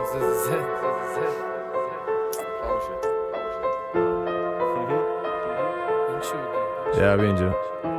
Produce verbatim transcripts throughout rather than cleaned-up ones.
یا بیا اینجا.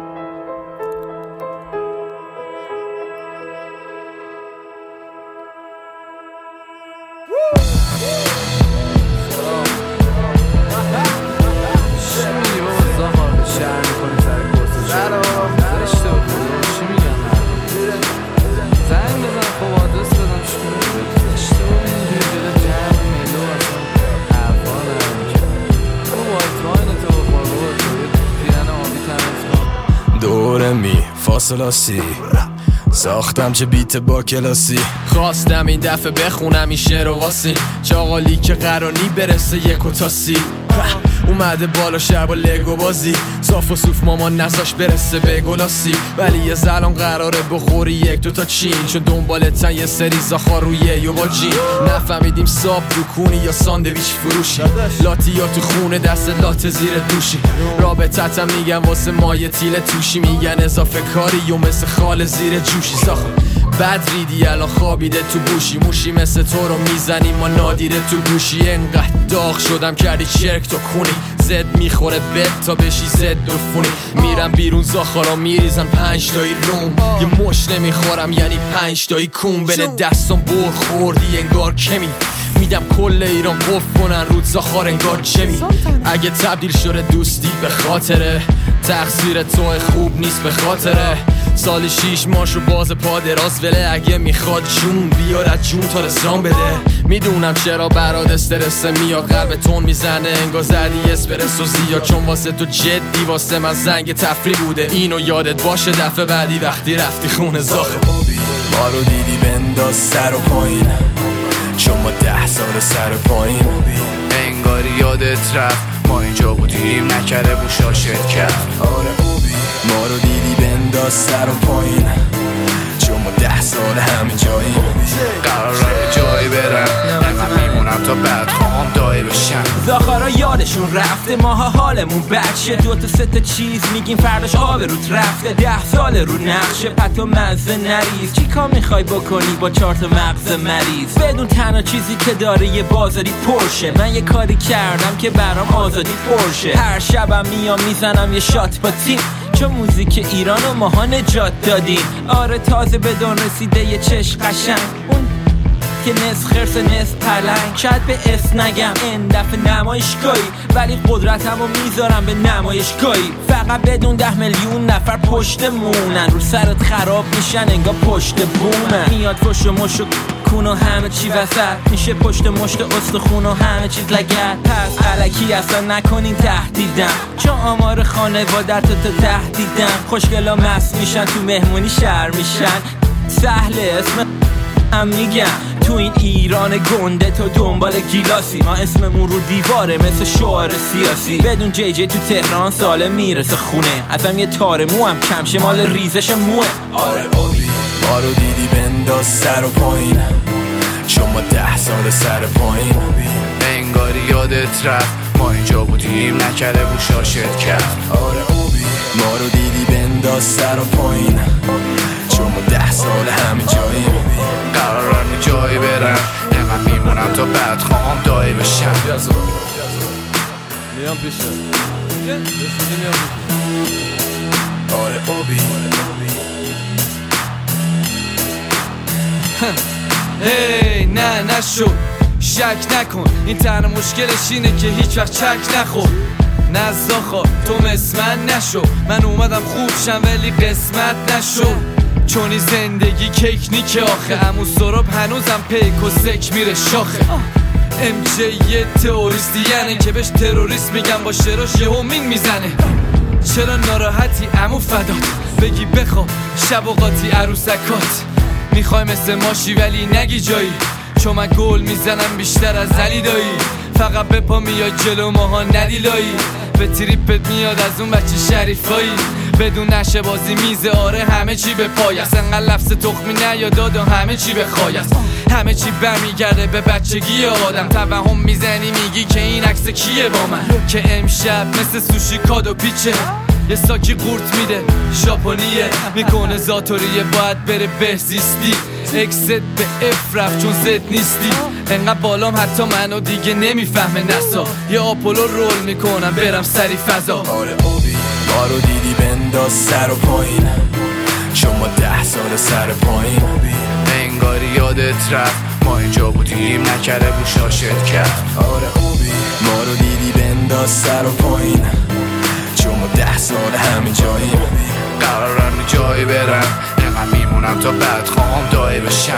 دوره می فاصلاسی ساختم چه بیت با کلاسی، خواستم این دفعه بخونم این شعر و واسی، چاقالی که قرانی برسه یک و تاسی، اومده بالا شب و لگو بازی، صاف و صوف مامان نزاش برسه به گلاسی، ولی یه زلان قراره بخوری یک دو تا چین، چون دنبالتن یه سری زاخار رویه یو با جین، نفهمیدیم ساب دکونی یا ساندویچ فروشی، لاتی یا تو خونه دست لات زیر دوشی، رابطتم میگن واسه مایه تیل توشی، میگن اضافه کاری و مثل خال زیر جوشی، ساخت بد ریدی الان خوابیده تو بوشی، موشی مثل تو رو میزنی ما نادیره تو گوشی، انقدر داغ شدم کردی چرک تو کونی، زد میخوره بد تا بشی زد دفونی، میرم بیرون زاخارا میریزن پنج تایی روم، یه مش نمیخورم یعنی پنج تایی کون، بین دستم بر خوردی انگار کمی، میدم کل ایران قف کنن رود زاخار انگار جمی، اگه تبدیل شده دوستی به خاطره، تقصیر تو خوب نیست به خاطره، سال شیش ماشو باز پا دراز وله، اگه میخواد جون بیارد جون تا رسان بده، میدونم چرا برات استرس میاد، قلب تون میزنه انگار زدی اسپرسو زیاد، چون واسه تو جدی واسه من زنگ تفریح بوده، اینو یادت باشه دفعه بعدی وقتی رفتی خونه زاخه، ما رو دیدی بنداز سر و پایین، چون ما ده سال سر پایین، انگاری یادت رفت ما اینجا بودیم نکره بوشا شرکت، ما رو دیدی بنداز سر و پایین، چون ما ده سال همین جاییم، قراره جایی برم من میمونم تا بعد خواهم دایی بشم، زاخارا یادشون رفته ماها حالمون بچه، دو تا سه تا چیز میگیم فرداش آب رود رفته، ده سال رو نقشه پتو مزه نریز، چی کار میخوای بکنی با چهار تا مغز مریض، بدون تنها چیزی که داره یه بازاری پرشه، من یه کاری کردم که برام آزادی پرشه، هر شبم میام میزنم یه شات با تیم، چون موزیک ایران و ماها نجات دادیم، آره تازه بدون رسیده یه چشم قشنگ، اون که نصف خرس نصف پلنگ، شاید به اسم نگم این دفعه نمایشگاهی، ولی قدرتمو میذارم به نمایشگاهی، فقط بدون ده میلیون نفر پشت مونن، رو سرت خراب میشن انگار پشت بومن، میاد فش و مش و کون و همه چی وسط میشه پشت مشت استخون و همه چیز لگد، پس الکی اصلا نکنین تهدیدم، چون آمار خانوادت تو تهدیدم، خوشگلا مست میشن تو مهمونی شر میشن، سهل اسم هم میگم تو این ایران گنده تو دنبال گیلاسی، ما اسممون رو دیواره مثل شعار سیاسی، بدون جی جی تو تهران ساله میرسه خونه، ازم یه تار مو هم کمشه مال ریزش موه، آره اوبی ما رو دیدی بنداز سر و پایین، چون ما ده سال سر پایین، انگاری یادت رفت ما اینجا بودیم نکره بوشا شرکت، آره اوبی ما رو دیدی بنداز سر و پایین، چون ما ده سال همین جاییم، قرارم جایی برم اینقدر میمونم تا بعد خواهم دایی بشم، میام پیشه آره اوبی هی نه نشو شک نکن، این تنها مشکلش اینه که هیچ وقت چک نخور، نزاخا تو مثل من نشو، من اومدم خوب شم ولی قسمت نشو، چونی زندگی کیک نیکه آخه، امو سراب هنوزم پیک و سک میره شاخه، ام جی یه تئوریستی یعنی که بهش تروریست میگم، با شراش یه همین میزنه، چرا ناراحتی امو فدات، بگی بخوا شب و قاطی عروسکات، میخوای مثل ماشی ولی نگی جایی، چون من گل میزنم بیشتر از علی دایی، فقط به پا میای جلو ماها ندیلایی، به تریپت میاد از اون بچه شریفایی، بدون نشه بازی میزه آره همه چی به پای است، انقدر لفظ تخمی نیاداد و همه چی به خای است، همه چی برمیگرده به بچگی آدم، توهم میزنی میگی که این عکس کیه با من، که امشب مثل سوشی کادو پیچه، یه ساکی قورت میده ژاپنیه، میکنه زاتوریه باید بره بهزیستی، اکست به اف رفت چون زد نیستی. انقدر بالام حتی منو دیگه نمیفهمه نسا. یه آپولو رول میکنم برم سری فضا. آره اوبی ما رو دیدی بنداز سر و پایین، چون ما ده سال سر پایین. انگاری یادت رفت ما اینجا بودیم نکره بوشاشت کرد. آره اوبی ما رو دیدی بنداز سر و پایین، چون ما ده سال همین جاییم. قرارم جایی برم اینقدر میمونم تا بعد خواهم دایی بشم.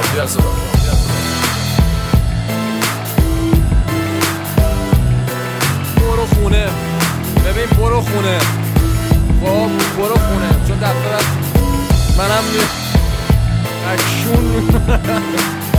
برو خونه ببین، برو خونه. خب برو خونه چون دفعه منم اکشون